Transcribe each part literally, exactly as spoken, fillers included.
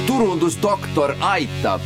turundusdoktor aitab.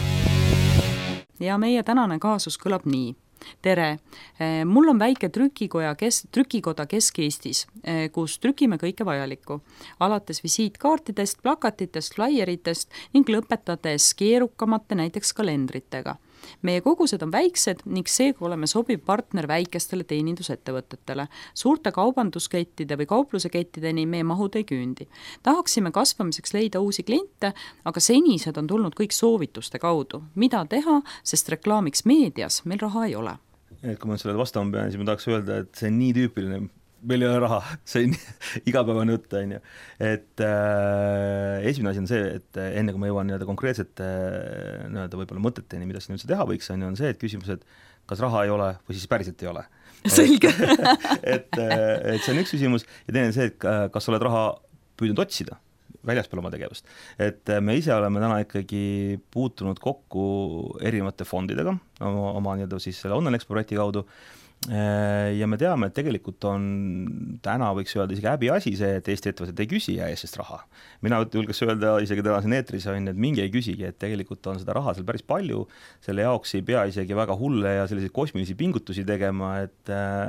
Ja meie tänane kaasus kõlab nii. Tere, mul on väike trükikoja kes, trükikoda Kesk-Eestis, kus trükime kõike vajalikku. Alates visiitkaartidest, plakatitest, flaieritest ning lõpetades keerukamate näiteks kalendritega. Meie kogused on väiksed ning seega oleme sobiv partner väikestele teenindusettevõtetele. Suurte kaubanduskettide või kauplusekettideni meie mahud ei küündi. Tahaksime kasvamiseks leida uusi kliente, aga senised on tulnud kõik soovituste kaudu. Mida teha, sest reklaamiks meedias meil raha ei ole? Et kui ma sellele vastama pean, siis ma tahaks öelda, et see on nii tüüpiline, meil ei ole raha, see on igapäevane jutt, on ju. Et äh, esimene asi on see, et enne kui ma jõuan nii-öelda konkreetsete nii-öelda võib-olla mõteteni, mida siin üldse teha võiks, on, on see, et küsimus, et kas raha ei ole või siis päriselt ei ole. Selge. et, et see on üks küsimus ja teine on see, et kas oled raha püüdnud otsida väljaspool oma tegevust. Et me ise oleme täna ikkagi puutunud kokku erinevate fondidega oma, oma nii-öelda siis selle Online Expo projekti kaudu ja me teame, et tegelikult on täna võiks öelda isegi häbi asi see, et Eesti ettevõtted ei küsi äesest raha. Mina julges öelda isegi tänasin eetris on, et mingi ei küsigi, et tegelikult on seda raha seal päris palju, selle jaoks ei pea isegi väga hulle ja selliseid kosmilisi pingutusi tegema, et,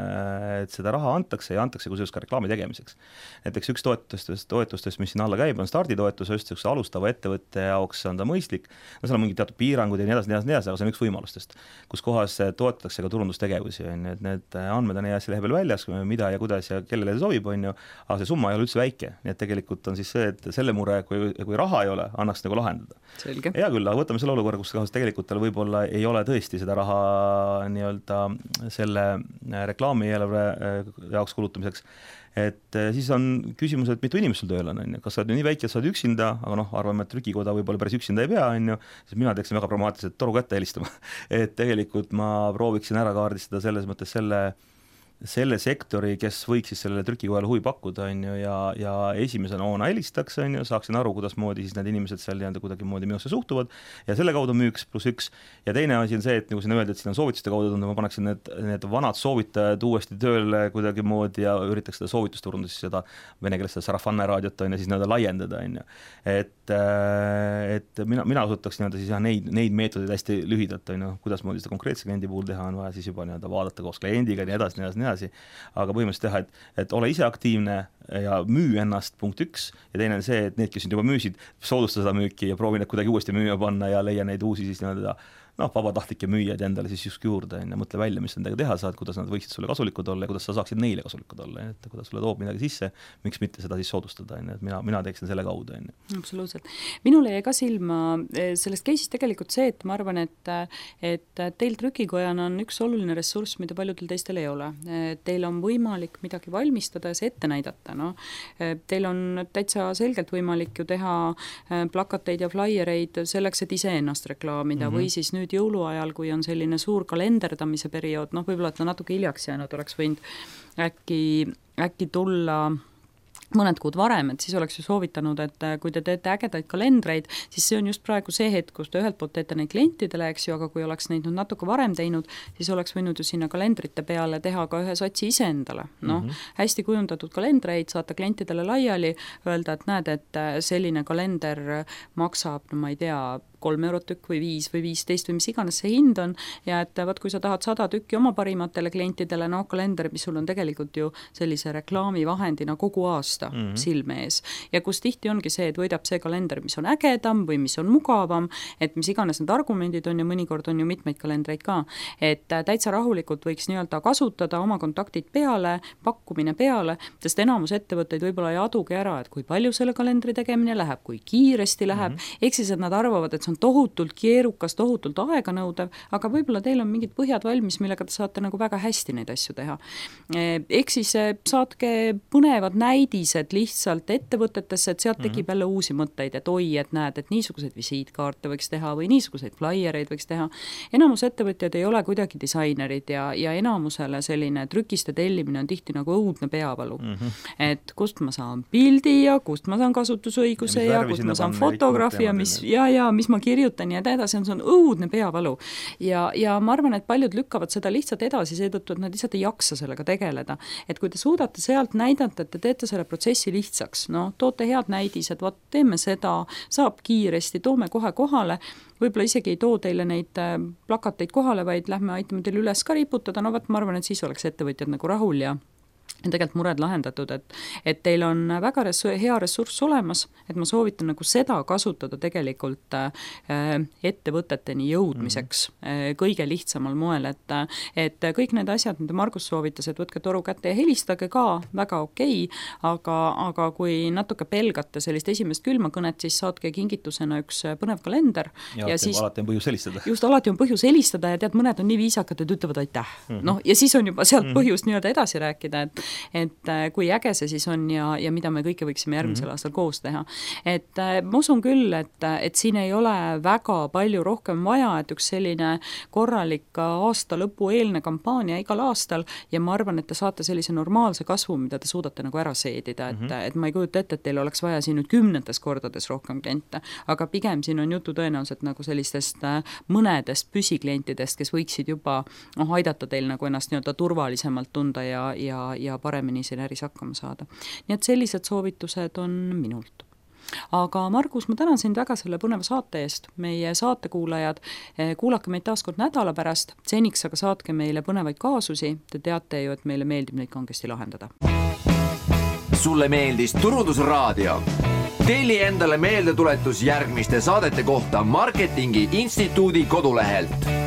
et seda raha antakse ja antakse kusjuures ka reklaami tegemiseks. Näiteks üks toetustest, toetustest, mis siin alla käib, on starditoetus, just üks alustava ettevõtte jaoks on ta mõistlik. No seal on mingid teatud piirangud ja nii edasi, nii edasi, nii edasi, aga see on üks võimalustest, kus kohas toetatakse ka turundustegevusi, on, et need andmed on EAS-i lehe peal väljas, mida ja kuidas ja kellele see sobib, on ju, aga see summa ei ole üldse väike, nii et tegelikult on siis see, et selle mure, kui, kui raha ei ole, annaks nagu lahendada. Selge. Hea küll, aga võtame selle olukorra, kus tegelikult tal võib-olla ei ole tõesti seda raha nii-öelda selle reklaami eelarve jaoks kulutamiseks, et siis on küsimus, et mitu inimest sul tööl on, on ju. Kas sa oled nii väike, et sa oled üksinda, aga noh, arvame, et trükikoda võib-olla päris üksinda ei pea, on ju, siis mina teeksin väga pragmaatiliselt toru kätte helistama. Et tegelikult ma prooviksin ära kaardistada selles mõttes selle, selle sektori, kes võiks siis sellele trükikojale huvi pakkuda, on ju, ja, ja esimesena oona helistaks, on ju, saaksin aru, kuidas moodi siis need inimesed seal nii-öelda kuidagi moodi minusse suhtuvad ja selle kaudu müüks pluss üks. Ja teine asi on see, et nagu siin öelda, et siin on soovituste kaudu tunda, ma paneksin need, need vanad soovitajad uuesti tööle kuidagi moodi ja üritaks seda soovitusturunda siis seda vene keeles seda Sarafanne raadiot on ja siis nii-öelda laiendada, on ju. Et, et mina, mina asutaks nii-öelda siis jah, neid, neid meetodeid hästi lühidalt, on ju, kuidas moodi seda konkreetse kliendi puhul teha on vaja siis juba nii-öelda vaadata koos kliendiga nii edasi, nii edasi, nii edasi. Aga põhimõtteliselt teha, et, et ole ise aktiivne ja müü ennast punkt üks ja teine on see, et need, kes juba müüsid, soodusta seda müüki ja proovi need kuidagi uuesti müüa panna ja leia neid uusi siis nii-öelda noh, vabatahtlikke müüjad endale siis just juurde ja mõtle välja, mis nendega teha saad, kuidas nad võiksid sulle kasulikud olla ja kuidas sa saaksid neile kasulikud olla, et kuidas sulle toob midagi sisse, miks mitte seda siis soodustada, et mina, mina teeksin selle kaudu. Absoluutselt. Minule jäi ka silma sellest case'ist tegelikult see, et ma arvan, et, et teil trükikojana on üks oluline ressurss, mida paljudel teistel ei ole. Teil on võimalik midagi valmistada ja see ette näidata. No? Teil on täitsa selgelt võimalik ju teha plakateid ja flaiereid selleks, et ise ennast reklaamida mm-hmm. või siis nüüd jõuluajal, kui on selline suur kalenderdamise periood, noh võib-olla, et ta natuke hiljaks jäänud, oleks võinud äkki, äkki tulla mõned kuud varem, et siis oleks ju soovitanud, et kui te teete ägedaid kalendreid, siis see on just praegu see hetk, kus te ühelt poolt teete neid klientidele, eks ju, aga kui oleks neid nüüd natuke varem teinud, siis oleks võinud ju sinna kalendrite peale teha ka ühe satsi ise endale. Noh, mm-hmm. hästi kujundatud kalendreid saata klientidele laiali, öelda, et näed, et selline kalender maksab, no ma ei tea, kolm eurot tükk või viis või viisteist või mis iganes see hind on ja et võt, kui sa tahad sada tükki oma parimatele klientidele, no kalender, mis sul on tegelikult ju sellise reklaamivahendina kogu aasta mm-hmm. silme ees ja kus tihti ongi see, et võidab see kalender, mis on ägedam või mis on mugavam, et mis iganes need argumendid on ja mõnikord on ju mitmeid kalendreid ka, et täitsa rahulikult võiks nii-öelda kasutada oma kontaktid peale, pakkumine peale, sest enamus ettevõtteid võib-olla ei adugi ära, et kui palju selle kalendri tegemine läheb, kui kiiresti läheb, mm-hmm. ehk siis, et nad arvavad, et see on tohutult keerukas, tohutult aega nõudev, aga võib-olla teil on mingid põhjad valmis, millega te saate nagu väga hästi neid asju teha. Ehk siis saatke põnevad näidised lihtsalt ettevõtetesse, et sealt tekib jälle uusi mõtteid, et oi, et näed, et niisuguseid visiitkaarte võiks teha või niisuguseid flaiereid võiks teha. Enamus ettevõtjad ei ole kuidagi disainerid ja, ja enamusele selline trükiste tellimine on tihti nagu õudne peavalu. Mm-hmm. Et kust ma saan pildi ja kust ma saan kasutusõiguse ja, ja kust ma saan fotograafi ja mis, ja, ja mis ma ma kirjutan ja edasi, see on õudne peavalu. Ja, ja ma arvan, et paljud lükkavad seda lihtsalt edasi seetõttu, et nad lihtsalt ei jaksa sellega tegeleda. Et kui te suudate sealt näidata, et te teete selle protsessi lihtsaks, no toote head näidised, vaat teeme seda, saab kiiresti, toome kohe kohale, võib-olla isegi ei too teile neid plakateid kohale, vaid lähme aitame teile üles ka riputada, no vaat ma arvan, et siis oleks ettevõtjad nagu rahul ja ja tegelikult mured lahendatud, et, et teil on väga ressu- hea ressurss olemas, et ma soovitan nagu seda kasutada tegelikult äh, ettevõteteni jõudmiseks mm-hmm. äh, kõige lihtsamal moel, et, et kõik need asjad, mida Margus soovitas, et võtke toru kätte ja helistage ka, väga okei, aga, aga kui natuke pelgate sellist esimest külmakõnet, siis saatke kingitusena üks põnev kalender. Ja, ja siis, alati on põhjus helistada. Just, alati on põhjus helistada ja tead, mõned on nii viisakad, et ütlevad aitäh. Mm-hmm. No, ja siis on juba sealt mm-hmm. põhjus nii-öelda edasi rääkida, et et kui äge see siis on ja, ja mida me kõike võiksime järgmisel mm-hmm. aastal koos teha. Et ma usun küll, et, et siin ei ole väga palju rohkem vaja, et üks selline korralik aasta lõpu eelne kampaania igal aastal ja ma arvan, et te saate sellise normaalse kasvu, mida te suudate nagu ära seedida, et, mm-hmm. et ma ei kujuta ette, et teil oleks vaja siin nüüd kümnetes kordades rohkem kliente, aga pigem siin on jutu tõenäoliselt nagu sellistest mõnedest püsiklientidest, kes võiksid juba noh, aidata teil nagu ennast nii-öelda turvalisemalt tunda ja, ja, ja paremini siin äris hakkama saada. Nii et sellised soovitused on minult. Aga Margus, ma tänan sind väga selle põneva saate eest. Meie saatekuulajad, kuulake meid taas kord nädala pärast, seniks aga saatke meile põnevaid kaasusi. Te teate ju, et meile meeldib neid kangesti lahendada. Sulle meeldis Turundusraadio? Telli endale meeldetuletus järgmiste saadete kohta Marketingi Instituudi kodulehelt.